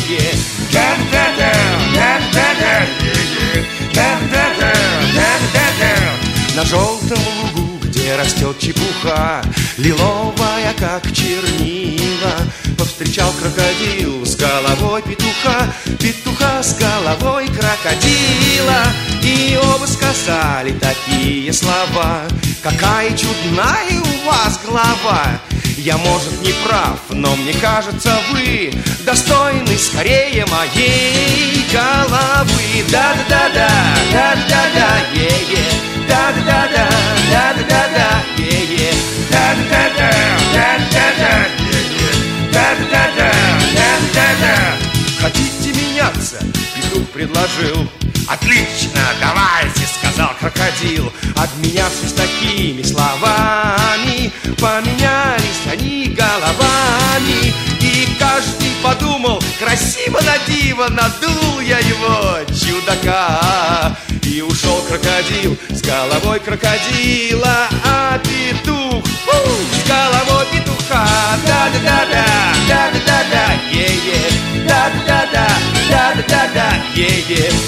е-е. На желтом лугу, где растет чепуха, лиловая, как чернила, повстречал крокодил с головой петуха, петуха с головой крокодила. И оба сказали такие слова: какая чудная у вас голова. Я, может, не прав, но мне кажется, вы достойны скорее моей головы. Да-да-да-да, да-да-да-да, е-е. Да-да-да-да, да-да-да-да, е-е. Да-да-да-да, да-да-да, е-е. Да-да-да-да, да-да-да. Хотите меняться? Петух предложил. Отлично, давайте, сказал крокодил. Обменявшись такими словами, поменялись они головами. И каждый подумал: красиво на диво, надул я его, чудака. И ушел крокодил с головой крокодила, а петух с головой петуха. Да-да-да-да, да-да-да-да, е-е. Да-да-да-да, да-да-да-да, е-е.